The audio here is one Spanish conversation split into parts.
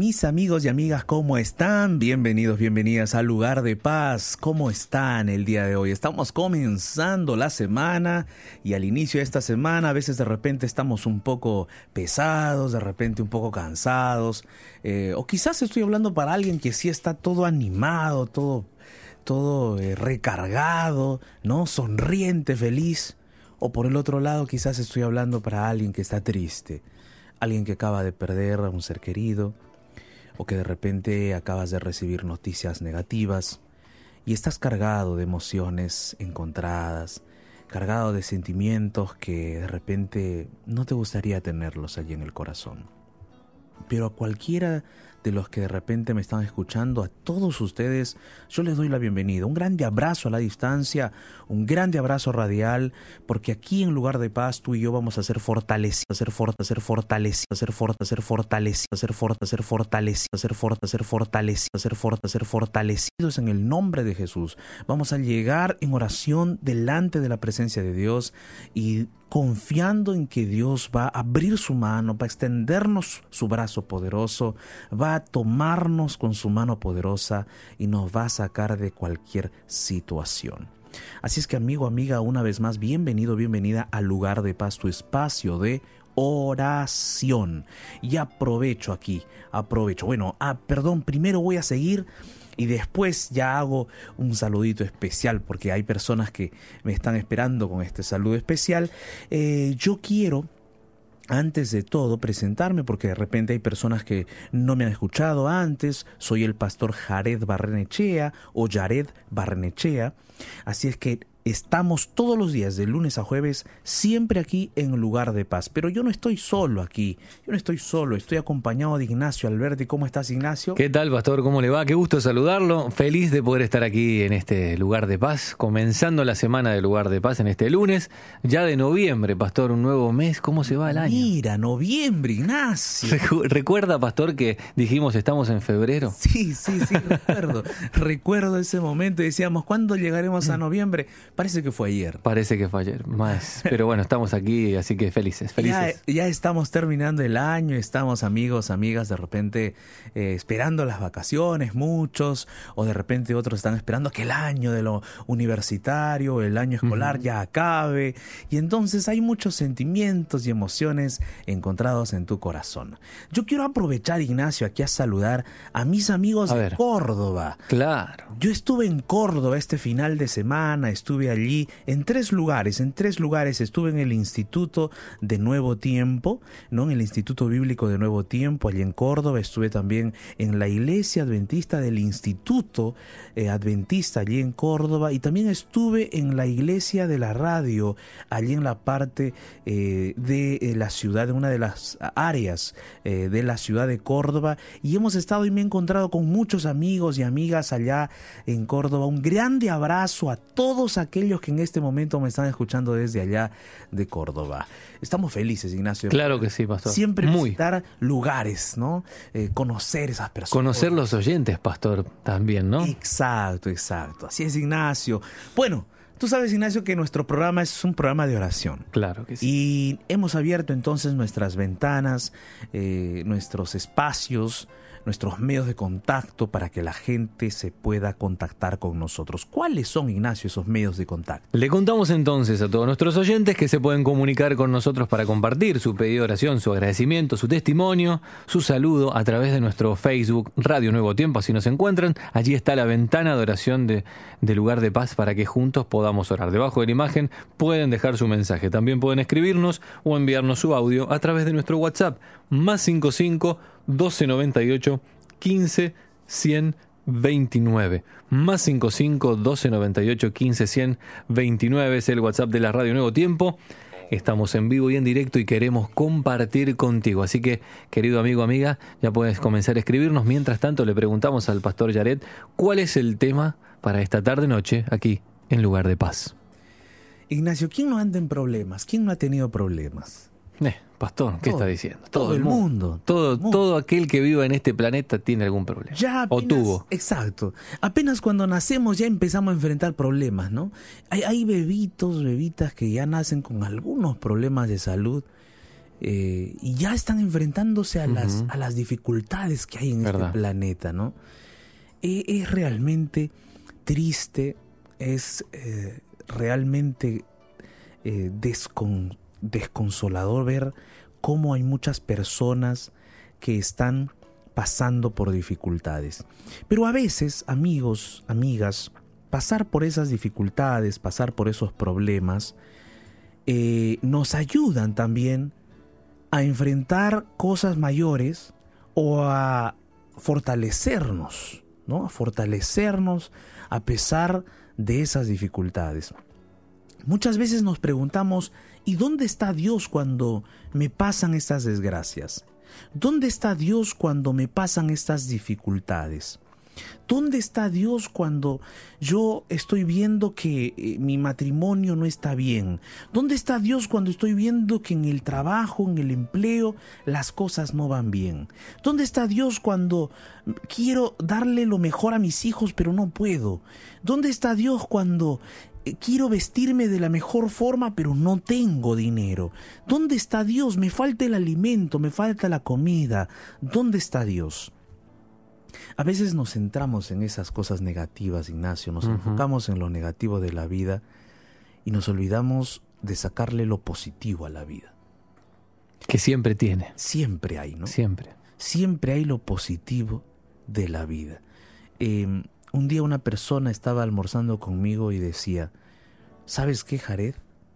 Mis amigos y amigas, ¿cómo están? Bienvenidos, bienvenidas al Lugar de Paz. ¿Cómo están el día de hoy? Estamos comenzando la semana y al inicio de esta semana a veces de repente estamos un poco pesados, de repente un poco cansados. O quizás estoy hablando para alguien que sí está todo animado, todo recargado, ¿no? Sonriente, feliz. O por el otro lado quizás estoy hablando para alguien que está triste. Alguien que acaba de perder a un ser querido, o que de repente acabas de recibir noticias negativas y estás cargado de emociones encontradas, cargado de sentimientos que de repente no te gustaría tenerlos allí en el corazón. Pero a cualquiera de los que de repente me están escuchando, a todos ustedes, yo les doy la bienvenida. Un grande abrazo a la distancia, un grande abrazo radial, porque aquí en Lugar de Paz tú y yo vamos a ser fortalecidos, ser fortalecidos en el nombre de Jesús. Vamos a llegar en oración delante de la presencia de Dios y confiando en que Dios va a abrir su mano, va a extendernos su brazo poderoso, va a tomarnos con su mano poderosa y nos va a sacar de cualquier situación. Así es que amigo, amiga, una vez más, bienvenido, bienvenida al Lugar de Paz, tu espacio de oración. Y aprovecho. Primero voy a seguir y después ya hago un saludito especial porque hay personas que me están esperando con este saludo especial. Yo quiero, antes de todo, presentarme porque de repente hay personas que no me han escuchado antes. Soy el pastor Jared Barrenechea o Yared Barrenechea. Así es que estamos todos los días, de lunes a jueves, siempre aquí en Lugar de Paz. Pero yo no estoy solo aquí, estoy acompañado de Ignacio Alberti. ¿Cómo estás, Ignacio? ¿Qué tal, pastor? ¿Cómo le va? Qué gusto saludarlo. Feliz de poder estar aquí en este Lugar de Paz, comenzando la semana de Lugar de Paz en este lunes, ya de noviembre, pastor, un nuevo mes. ¿Cómo se va el año? Mira, noviembre, Ignacio. ¿Recuerda, pastor, que dijimos estamos en febrero? Sí, recuerdo. Recuerdo ese momento y decíamos, ¿cuándo llegaremos a noviembre? Parece que fue ayer. Parece que fue ayer, más. Pero bueno, estamos aquí, así que felices. Ya estamos terminando el año, estamos amigos, amigas, de repente esperando las vacaciones, muchos, o de repente otros están esperando que el año de lo universitario, el año escolar ya acabe. Y entonces hay muchos sentimientos y emociones encontrados en tu corazón. Yo quiero aprovechar, Ignacio, aquí a saludar a mis amigos de Córdoba. Claro. Yo estuve en Córdoba este final de semana, estuve allí en tres lugares. Estuve en el Instituto de Nuevo Tiempo, ¿no? En el Instituto Bíblico de Nuevo Tiempo, allí en Córdoba. Estuve también en la Iglesia Adventista del Instituto Adventista, allí en Córdoba. Y también estuve en la Iglesia de la Radio, allí en la parte de la ciudad, de una de las áreas de la ciudad de Córdoba. Y hemos estado y me he encontrado con muchos amigos y amigas allá en Córdoba. Un grande abrazo a todos aquellos que en este momento me están escuchando desde allá de Córdoba. Estamos felices, Ignacio. Claro que sí, pastor. Siempre visitar lugares, ¿no? Conocer esas personas. Conocer los oyentes, pastor, también, ¿no? Exacto. Así es, Ignacio. Bueno, tú sabes, Ignacio, que nuestro programa es un programa de oración. Claro que sí. Y hemos abierto entonces nuestras ventanas, nuestros espacios, nuestros medios de contacto para que la gente se pueda contactar con nosotros. ¿Cuáles son, Ignacio, esos medios de contacto? Le contamos entonces a todos nuestros oyentes que se pueden comunicar con nosotros para compartir su pedido de oración, su agradecimiento, su testimonio, su saludo a través de nuestro Facebook Radio Nuevo Tiempo, así nos encuentran. Allí está la ventana de oración de Lugar de Paz para que juntos podamos orar. Debajo de la imagen pueden dejar su mensaje. También pueden escribirnos o enviarnos su audio a través de nuestro WhatsApp, más 55 1298 15 129. Más 55 1298 15 129 es el WhatsApp de la Radio Nuevo Tiempo. Estamos en vivo y en directo y queremos compartir contigo. Así que, querido amigo, amiga, ya puedes comenzar a escribirnos. Mientras tanto, le preguntamos al pastor Yared cuál es el tema para esta tarde-noche aquí en Lugar de Paz. Ignacio, ¿quién no anda en problemas? ¿Quién no ha tenido problemas? Pastor, ¿qué está diciendo? Todo el mundo. Todo aquel que viva en este planeta tiene algún problema. Ya apenas, o tuvo. Exacto. Apenas cuando nacemos ya empezamos a enfrentar problemas, ¿no? Hay bebitas que ya nacen con algunos problemas de salud. y ya están enfrentándose a las dificultades que hay en este planeta, ¿no? Es realmente triste, es realmente desconsolador ver cómo hay muchas personas que están pasando por dificultades. Pero a veces, amigos, amigas, pasar por esas dificultades, pasar por esos problemas, nos ayudan también a enfrentar cosas mayores o a fortalecernos, ¿no? A fortalecernos a pesar de esas dificultades. Muchas veces nos preguntamos, ¿y dónde está Dios cuando me pasan estas desgracias? ¿Dónde está Dios cuando me pasan estas dificultades? ¿Dónde está Dios cuando yo estoy viendo que mi matrimonio no está bien? ¿Dónde está Dios cuando estoy viendo que en el trabajo, en el empleo, las cosas no van bien? ¿Dónde está Dios cuando quiero darle lo mejor a mis hijos pero no puedo? ¿Dónde está Dios cuando quiero vestirme de la mejor forma pero no tengo dinero? ¿Dónde está Dios? Me falta el alimento, me falta la comida. ¿Dónde está Dios? A veces nos centramos en esas cosas negativas, Ignacio, nos enfocamos en lo negativo de la vida y nos olvidamos de sacarle lo positivo a la vida. Que siempre tiene. Siempre hay, ¿no? Siempre. Siempre hay lo positivo de la vida. Un día una persona estaba almorzando conmigo y decía, ¿sabes qué, Jared?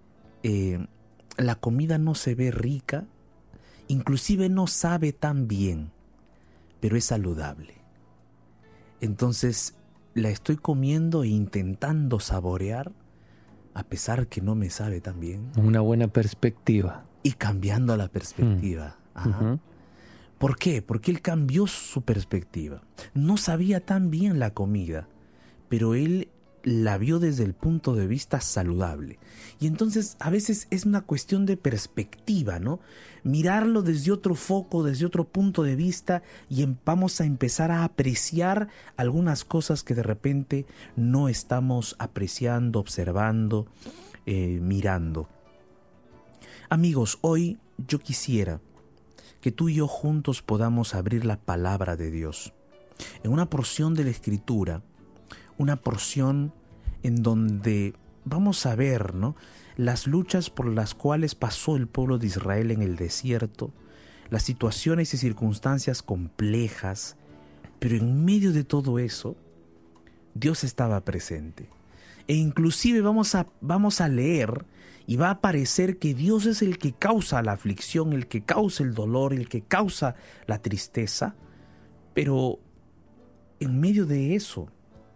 La comida no se ve rica, inclusive no sabe tan bien, pero es saludable. Entonces la estoy comiendo e intentando saborear a pesar que no me sabe tan bien. Una buena perspectiva. Y cambiando la perspectiva. ¿Por qué? Porque él cambió su perspectiva. No sabía tan bien la comida, pero él la vio desde el punto de vista saludable. Y entonces a veces es una cuestión de perspectiva, ¿no? Mirarlo desde otro foco, desde otro punto de vista, y vamos a empezar a apreciar algunas cosas que de repente no estamos apreciando, observando, mirando. Amigos, hoy yo quisiera que tú y yo juntos podamos abrir la palabra de Dios en una porción de la Escritura, una porción en donde vamos a ver, ¿no?, las luchas por las cuales pasó el pueblo de Israel en el desierto, las situaciones y circunstancias complejas, pero en medio de todo eso, Dios estaba presente. E inclusive vamos a leer y va a aparecer que Dios es el que causa la aflicción, el que causa el dolor, el que causa la tristeza, pero en medio de eso,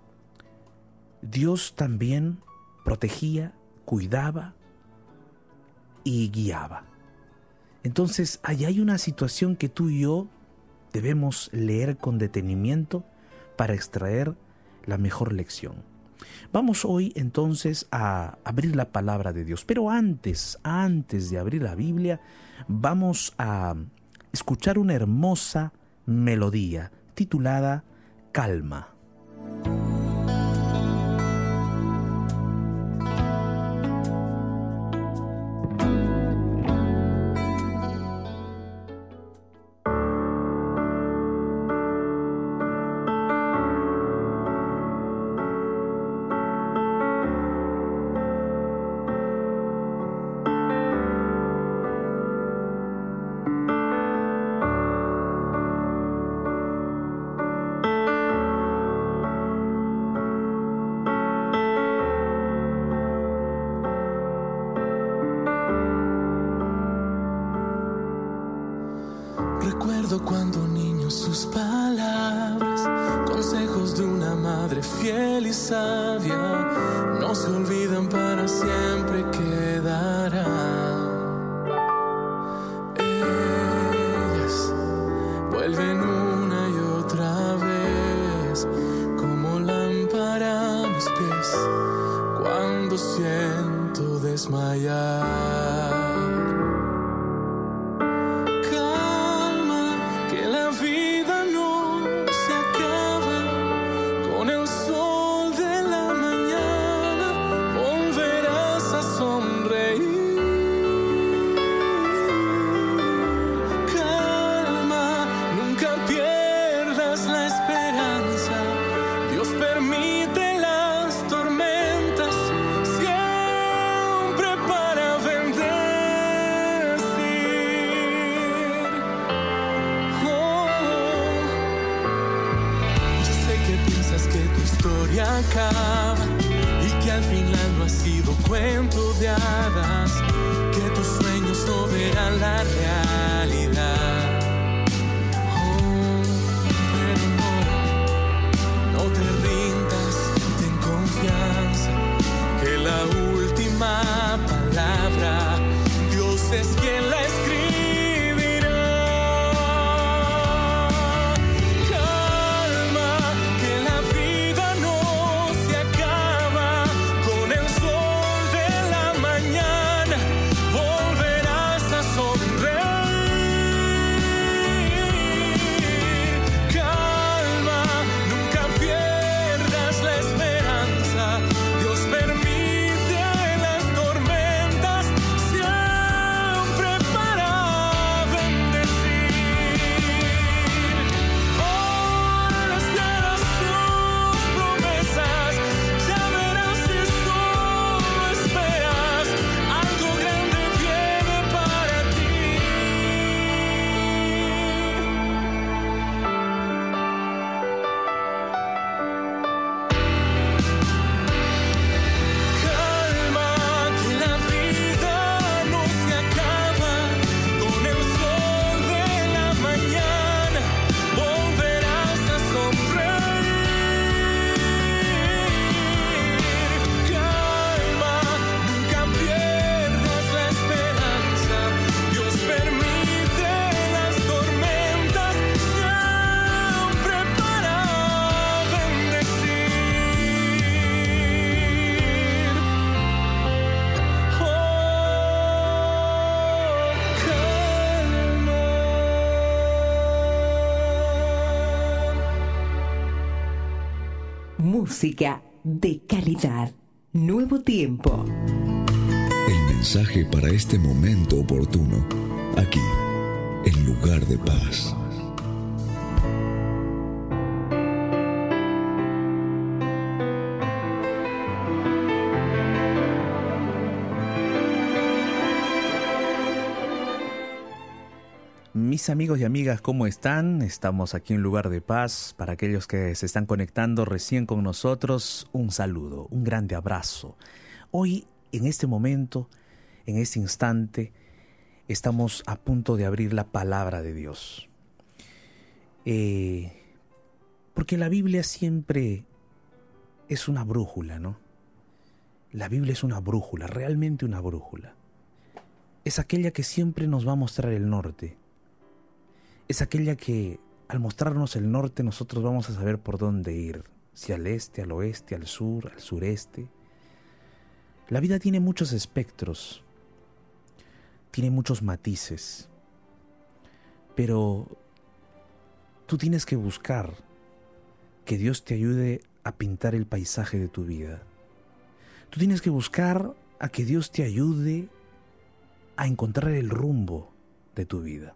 Dios también protegía, cuidaba y guiaba. Entonces, ahí hay una situación que tú y yo debemos leer con detenimiento para extraer la mejor lección. Vamos hoy entonces a abrir la palabra de Dios, pero antes de abrir la Biblia, vamos a escuchar una hermosa melodía titulada Calma. Recuerdo cuando niño sus palabras, consejos de una madre fiel y sabia, no se olvidan, para siempre quedarán. Ellas vuelven una y otra vez, como lámpara a mis pies, cuando siento desmayar. Sonreír. acaba y que al final no ha sido cuento de hadas, que tus sueños no verán la realidad. Oh, pero no te rindas, ten confianza, que la última palabra Dios es quien la escribirá. Música de calidad. Nuevo Tiempo. El mensaje para este momento oportuno, aquí, en Lugar de Paz. Mis amigos y amigas, ¿cómo están? Estamos aquí en Lugar de Paz. Para aquellos que se están conectando recién con nosotros, un saludo, un grande abrazo. Hoy, en este momento, en este instante, estamos a punto de abrir la palabra de Dios. Porque la Biblia siempre es una brújula, ¿no? La Biblia es una brújula, realmente una brújula. Es aquella que siempre nos va a mostrar el norte. Es aquella que, al mostrarnos el norte, nosotros vamos a saber por dónde ir. Si al este, al oeste, al sur, al sureste. La vida tiene muchos espectros. Tiene muchos matices. Pero tú tienes que buscar que Dios te ayude a pintar el paisaje de tu vida. Tú tienes que buscar a que Dios te ayude a encontrar el rumbo de tu vida.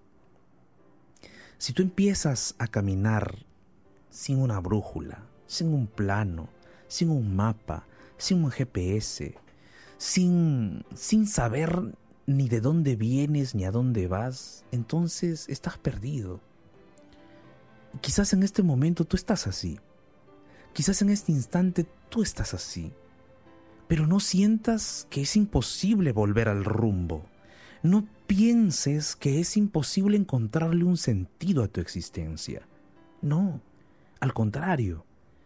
Si tú empiezas a caminar sin una brújula, sin un plano, sin un mapa, sin un GPS, sin saber ni de dónde vienes ni a dónde vas, entonces estás perdido. Quizás en este momento tú estás así. Quizás en este instante tú estás así. Pero no sientas que es imposible volver al rumbo. No pienses que es imposible encontrarle un sentido a tu existencia. No, al contrario.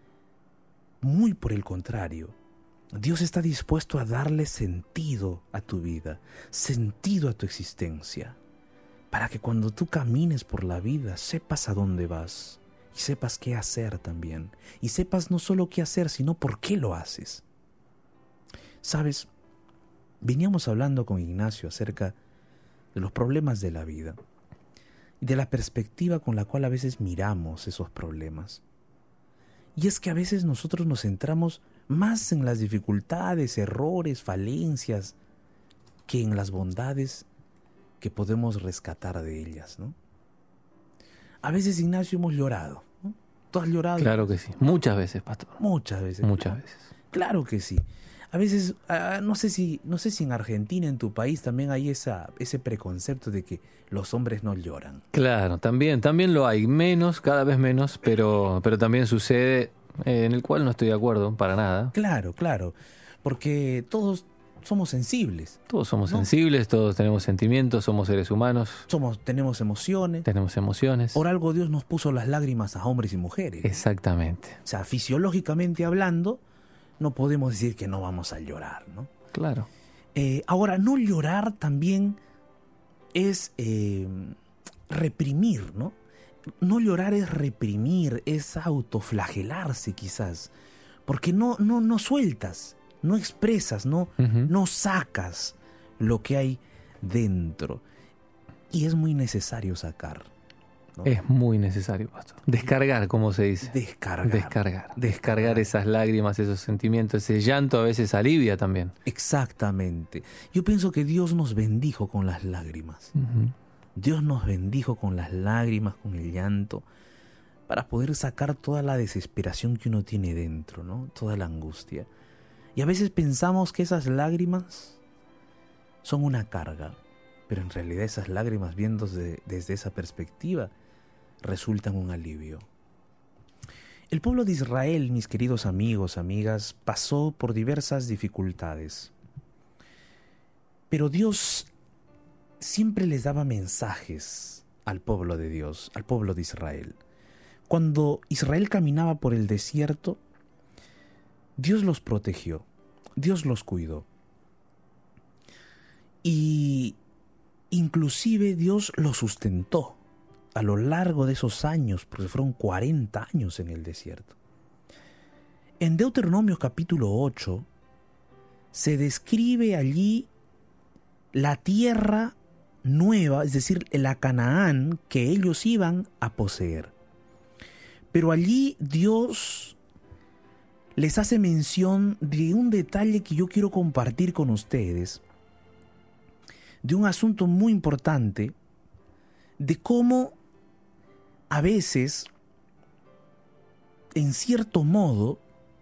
Muy por el contrario. Dios está dispuesto a darle sentido a tu vida, sentido a tu existencia, para que cuando tú camines por la vida sepas a dónde vas y sepas qué hacer también. Y sepas no solo qué hacer, sino por qué lo haces. ¿Sabes? Veníamos hablando con Ignacio acerca de los problemas de la vida y de la perspectiva con la cual a veces miramos esos problemas. Y es que a veces nosotros nos centramos más en las dificultades, errores, falencias, que en las bondades que podemos rescatar de ellas, ¿no? A veces, Ignacio, hemos llorado, ¿no? ¿Tú has llorado? Claro que sí. Muchas veces, pastor. Muchas veces. Muchas veces. Claro que sí. A veces, no sé si en Argentina, en tu país, también hay ese preconcepto de que los hombres no lloran. Claro, también lo hay. Menos, cada vez menos, pero también sucede en el cual no estoy de acuerdo para nada. Claro, porque todos somos sensibles. Todos somos sensibles, todos tenemos sentimientos, somos seres humanos. Tenemos emociones. Tenemos emociones. Por algo Dios nos puso las lágrimas a hombres y mujeres. Exactamente. O sea, fisiológicamente hablando, no podemos decir que no vamos a llorar, ¿no? Claro. Ahora, no llorar también es reprimir, ¿no? No llorar es reprimir, es autoflagelarse quizás, porque no sueltas, no expresas, no sacas lo que hay dentro. Y es muy necesario sacar, ¿no? Es muy necesario, pastor. Descargar, como se dice. Descargar esas lágrimas, esos sentimientos, ese llanto a veces alivia también. Exactamente. Yo pienso que Dios nos bendijo con las lágrimas. Dios nos bendijo con las lágrimas, con el llanto, para poder sacar toda la desesperación que uno tiene dentro, ¿no? Toda la angustia. Y a veces pensamos que esas lágrimas son una carga, pero en realidad esas lágrimas, viéndose desde esa perspectiva, resultan un alivio. El pueblo de Israel, mis queridos amigos, amigas, pasó por diversas dificultades, pero Dios siempre les daba mensajes al pueblo de Dios, al pueblo de Israel. Cuando Israel caminaba por el desierto, Dios los protegió, Dios los cuidó. Y inclusive Dios los sustentó a lo largo de esos años, porque fueron 40 años en el desierto. En Deuteronomio capítulo 8 se describe allí la tierra nueva, es decir, la Canaán que ellos iban a poseer. Pero allí Dios les hace mención de un detalle que yo quiero compartir con ustedes, de un asunto muy importante, de cómo a veces, en cierto modo,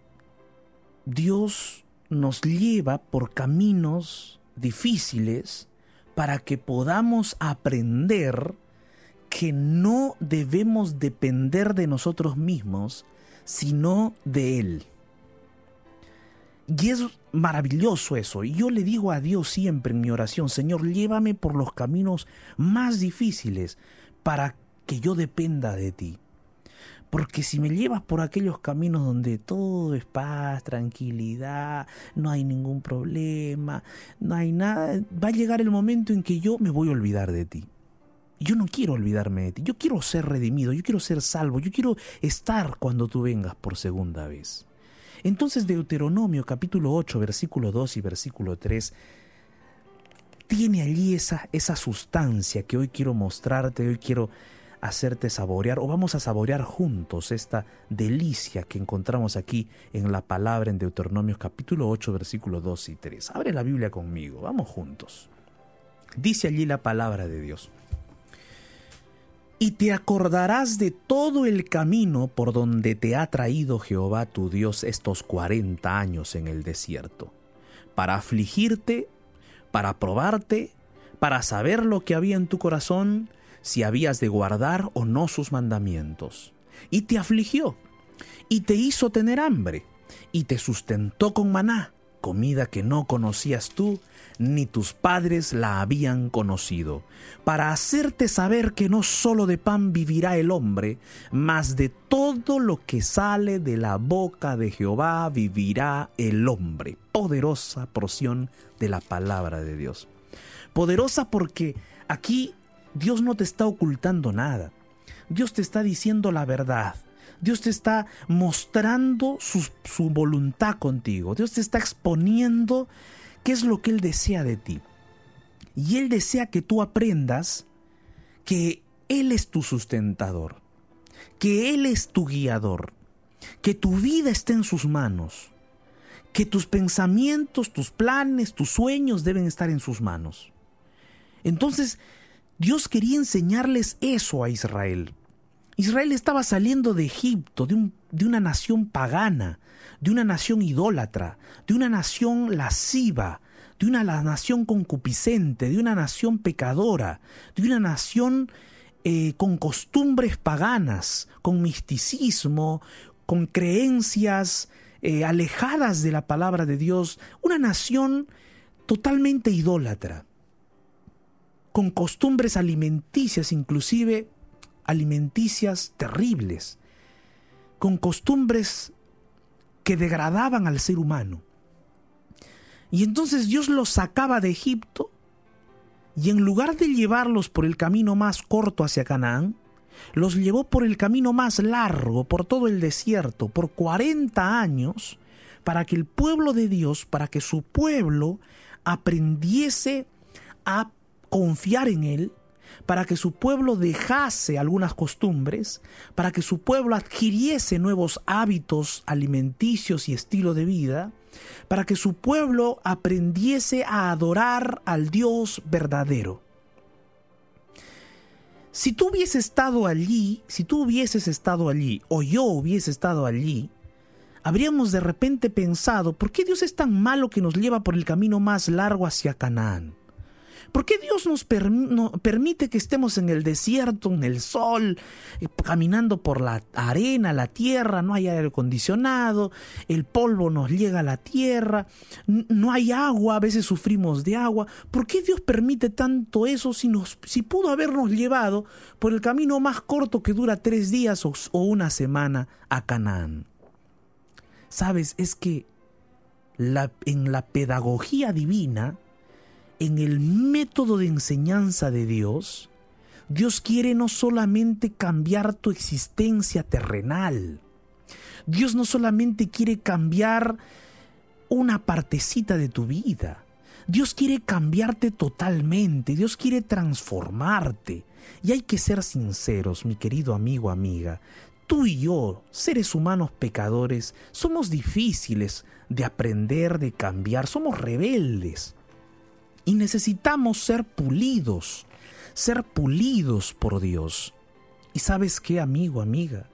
Dios nos lleva por caminos difíciles para que podamos aprender que no debemos depender de nosotros mismos, sino de Él. Y es maravilloso eso. Y yo le digo a Dios siempre en mi oración: Señor, llévame por los caminos más difíciles para que yo dependa de ti. Porque si me llevas por aquellos caminos donde todo es paz, tranquilidad, no hay ningún problema, no hay nada, va a llegar el momento en que yo me voy a olvidar de ti. Yo no quiero olvidarme de ti, yo quiero ser redimido, yo quiero ser salvo, yo quiero estar cuando tú vengas por segunda vez. Entonces Deuteronomio capítulo 8, versículo 2 y versículo 3 tiene allí esa sustancia que hoy quiero mostrarte, hoy quiero hacerte saborear, o vamos a saborear juntos esta delicia que encontramos aquí en la palabra en Deuteronomio capítulo 8, versículo 2 y 3. Abre la Biblia conmigo, vamos juntos. Dice allí la palabra de Dios: y te acordarás de todo el camino por donde te ha traído Jehová tu Dios estos 40 años en el desierto, para afligirte, para probarte, para saber lo que había en tu corazón, si habías de guardar o no sus mandamientos. Y te afligió, y te hizo tener hambre, y te sustentó con maná, comida que no conocías tú, ni tus padres la habían conocido, para hacerte saber que no solo de pan vivirá el hombre, mas de todo lo que sale de la boca de Jehová vivirá el hombre. Poderosa porción de la palabra de Dios. Poderosa porque aquí Dios no te está ocultando nada. Dios te está diciendo la verdad. Dios te está mostrando su voluntad contigo. Dios te está exponiendo qué es lo que Él desea de ti. Y Él desea que tú aprendas que Él es tu sustentador, que Él es tu guiador, que tu vida está en sus manos, que tus pensamientos, tus planes, tus sueños deben estar en sus manos. Entonces, Dios quería enseñarles eso a Israel. Israel estaba saliendo de Egipto, de una nación pagana, de una nación idólatra, de una nación lasciva, de una nación concupiscente, de una nación pecadora, de una nación con costumbres paganas, con misticismo, con creencias alejadas de la palabra de Dios, una nación totalmente idólatra, con costumbres alimenticias, inclusive alimenticias terribles, con costumbres que degradaban al ser humano. Y entonces Dios los sacaba de Egipto, y en lugar de llevarlos por el camino más corto hacia Canaán, los llevó por el camino más largo, por todo el desierto, por 40 años, para que el pueblo de Dios, para que su pueblo aprendiese a confiar en Él, para que su pueblo dejase algunas costumbres, para que su pueblo adquiriese nuevos hábitos alimenticios y estilo de vida, para que su pueblo aprendiese a adorar al Dios verdadero. Si tú hubieses estado allí, o yo hubiese estado allí, habríamos de repente pensado, ¿por qué Dios es tan malo que nos lleva por el camino más largo hacia Canaán? ¿Por qué Dios nos permite que estemos en el desierto, en el sol, caminando por la arena, la tierra, no hay aire acondicionado, el polvo nos llega a la tierra, no hay agua, a veces sufrimos de agua? ¿Por qué Dios permite tanto eso si pudo habernos llevado por el camino más corto que dura 3 días o una semana a Canaán? ¿Sabes? Es que en la pedagogía divina, en el método de enseñanza de Dios, Dios quiere no solamente cambiar tu existencia terrenal. Dios no solamente quiere cambiar una partecita de tu vida. Dios quiere cambiarte totalmente. Dios quiere transformarte. Y hay que ser sinceros, mi querido amigo, amiga. Tú y yo, seres humanos pecadores, somos difíciles de aprender, de cambiar. Somos rebeldes. Y necesitamos ser pulidos por Dios. ¿Y sabes qué, amigo, amiga?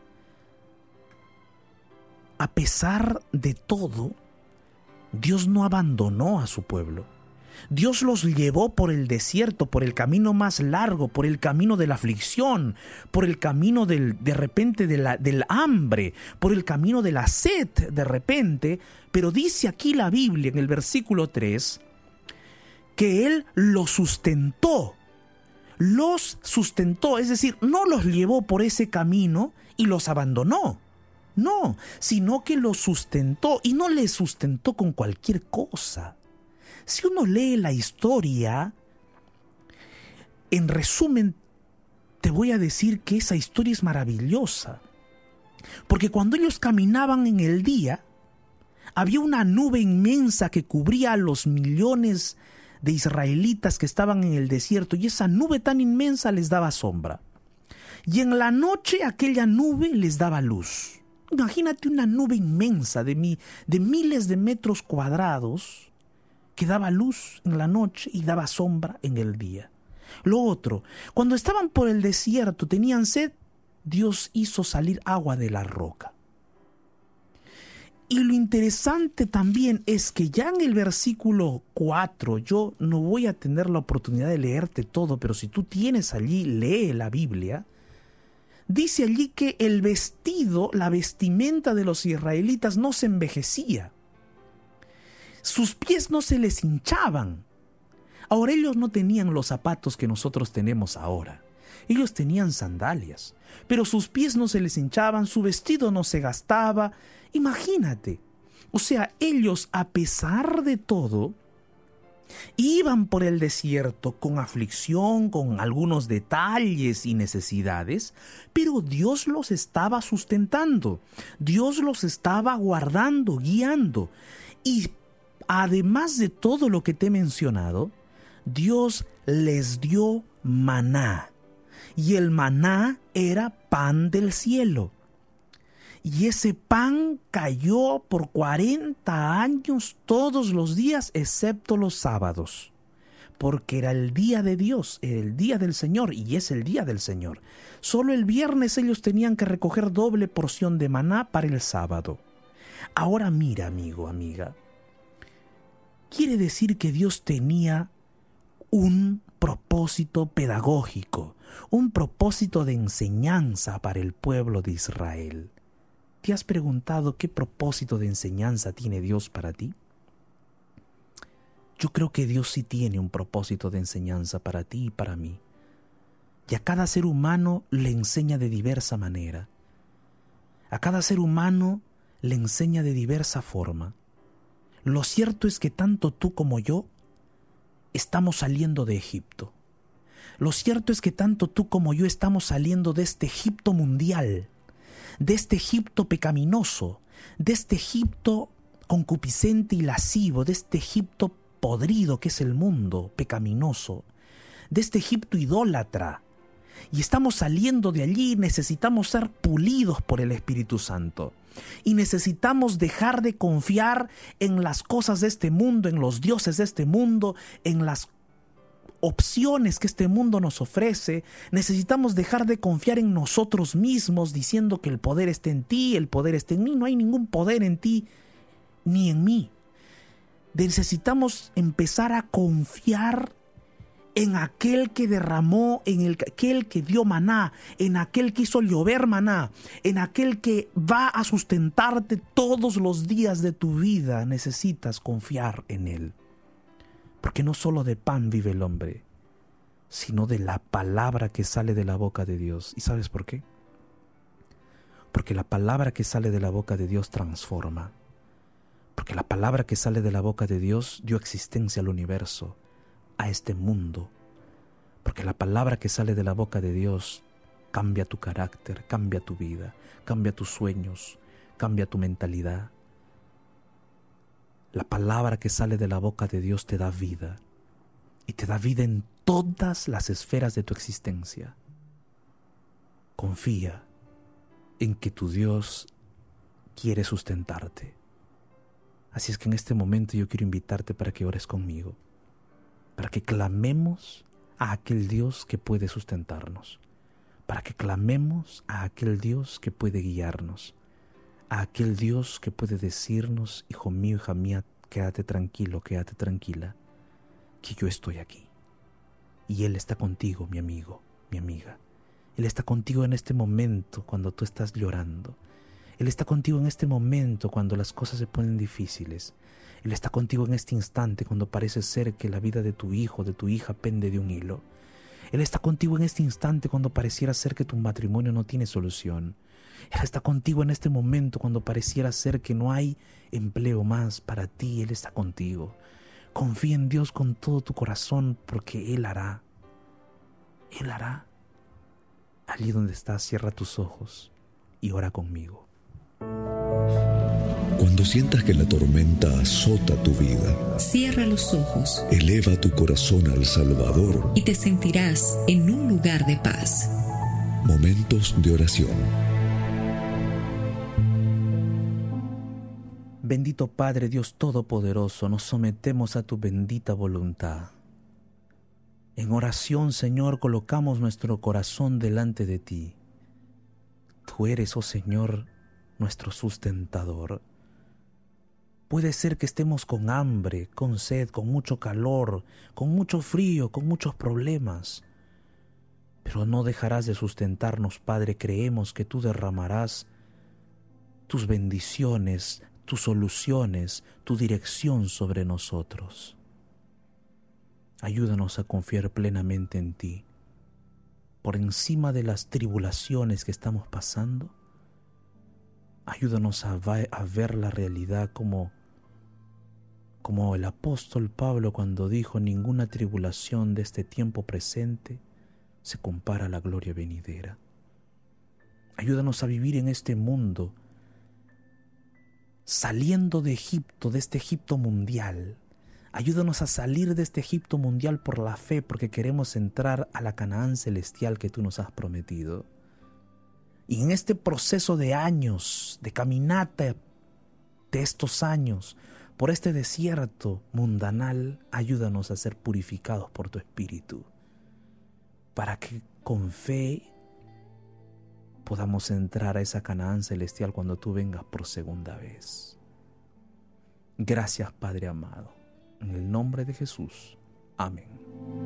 A pesar de todo, Dios no abandonó a su pueblo. Dios los llevó por el desierto, por el camino más largo, por el camino de la aflicción, por el camino del hambre, por el camino de la sed de repente. Pero dice aquí la Biblia en el versículo 3, que Él los sustentó, es decir, no los llevó por ese camino y los abandonó, no, sino que los sustentó, y no les sustentó con cualquier cosa. Si uno lee la historia, en resumen, te voy a decir que esa historia es maravillosa, porque cuando ellos caminaban en el día, había una nube inmensa que cubría a los millones de israelitas que estaban en el desierto, y esa nube tan inmensa les daba sombra. Y en la noche aquella nube les daba luz. Imagínate una nube inmensa de miles de metros cuadrados que daba luz en la noche y daba sombra en el día. Lo otro, cuando estaban por el desierto, tenían sed, Dios hizo salir agua de la roca. Y lo interesante también es que ya en el versículo 4, yo no voy a tener la oportunidad de leerte todo, pero si tú tienes allí, lee la Biblia. Dice allí que el vestido, la vestimenta de los israelitas no se envejecía. Sus pies no se les hinchaban. Ahora, ellos no tenían los zapatos que nosotros tenemos ahora. Ellos tenían sandalias, pero sus pies no se les hinchaban, su vestido no se gastaba. Imagínate, o sea, ellos, a pesar de todo, iban por el desierto con aflicción, con algunos detalles y necesidades, pero Dios los estaba sustentando, Dios los estaba guardando, guiando. Y además de todo lo que te he mencionado, Dios les dio maná, y el maná era pan del cielo. Y ese pan cayó por 40 años todos los días, excepto los sábados, porque era el día de Dios, era el día del Señor, y es el día del Señor. Solo el viernes ellos tenían que recoger doble porción de maná para el sábado. Ahora mira, amigo, amiga, quiere decir que Dios tenía un propósito pedagógico, un propósito de enseñanza para el pueblo de Israel. ¿Te has preguntado qué propósito de enseñanza tiene Dios para ti? Yo creo que Dios sí tiene un propósito de enseñanza para ti y para mí. Y a cada ser humano le enseña de diversa manera. A cada ser humano le enseña de diversa forma. Lo cierto es que tanto tú como yo estamos saliendo de Egipto. Lo cierto es que tanto tú como yo estamos saliendo de este Egipto mundial, de este Egipto pecaminoso, de este Egipto concupiscente y lascivo, de este Egipto podrido que es el mundo pecaminoso, de este Egipto idólatra. Y estamos saliendo de allí. Necesitamos ser pulidos por el Espíritu Santo. Y necesitamos dejar de confiar en las cosas de este mundo, en los dioses de este mundo, en las opciones que este mundo nos ofrece. Necesitamos dejar de confiar en nosotros mismos diciendo que el poder está en ti, el poder está en mí. No hay ningún poder en ti ni en mí. Necesitamos empezar a confiar en aquel que derramó, en aquel que dio maná, en aquel que hizo llover maná, en aquel que va a sustentarte todos los días de tu vida. Necesitas confiar en él. Porque no solo de pan vive el hombre, sino de la palabra que sale de la boca de Dios. ¿Y sabes por qué? Porque la palabra que sale de la boca de Dios transforma. Porque la palabra que sale de la boca de Dios dio existencia al universo, a este mundo. Porque la palabra que sale de la boca de Dios cambia tu carácter, cambia tu vida, cambia tus sueños, cambia tu mentalidad. La palabra que sale de la boca de Dios te da vida, y te da vida en todas las esferas de tu existencia. Confía en que tu Dios quiere sustentarte. Así es que en este momento yo quiero invitarte para que ores conmigo, para que clamemos a aquel Dios que puede sustentarnos, para que clamemos a aquel Dios que puede guiarnos, a aquel Dios que puede decirnos: hijo mío, hija mía, quédate tranquilo, quédate tranquila, que yo estoy aquí. Y Él está contigo, mi amigo, mi amiga. Él está contigo en este momento cuando tú estás llorando. Él está contigo en este momento cuando las cosas se ponen difíciles. Él está contigo en este instante cuando parece ser que la vida de tu hijo, de tu hija pende de un hilo. Él está contigo en este instante cuando pareciera ser que tu matrimonio no tiene solución. Él está contigo en este momento cuando pareciera ser que no hay empleo más para ti. Él está contigo. Confía en Dios con todo tu corazón, porque Él hará. Él hará. Allí donde estás, cierra tus ojos y ora conmigo. Cuando sientas que la tormenta azota tu vida, Cierra los ojos eleva tu corazón al Salvador. y te sentirás en un lugar de paz. Momentos de oración. Bendito Padre Dios Todopoderoso, nos sometemos a tu bendita voluntad. En oración, Señor, colocamos nuestro corazón delante de ti. Tú eres, oh Señor, nuestro sustentador. Puede ser que estemos con hambre, con sed, con mucho calor, con mucho frío, con muchos problemas. Pero no dejarás de sustentarnos, Padre. Creemos que tú derramarás tus bendiciones, tus soluciones, tu dirección sobre nosotros. Ayúdanos a confiar plenamente en ti. Por encima de las tribulaciones que estamos pasando, ayúdanos a ver la realidad como el apóstol Pablo cuando dijo: ninguna tribulación de este tiempo presente se compara a la gloria venidera. Ayúdanos a vivir en este mundo, saliendo de Egipto, de este Egipto mundial. Ayúdanos a salir de este Egipto mundial por la fe, porque queremos entrar a la Canaán celestial que tú nos has prometido. Y en este proceso de años, de caminata de estos años, por este desierto mundanal, ayúdanos a ser purificados por tu Espíritu, para que con fe podamos entrar a esa Canaán celestial cuando tú vengas por segunda vez. Gracias, Padre amado. En el nombre de Jesús. Amén.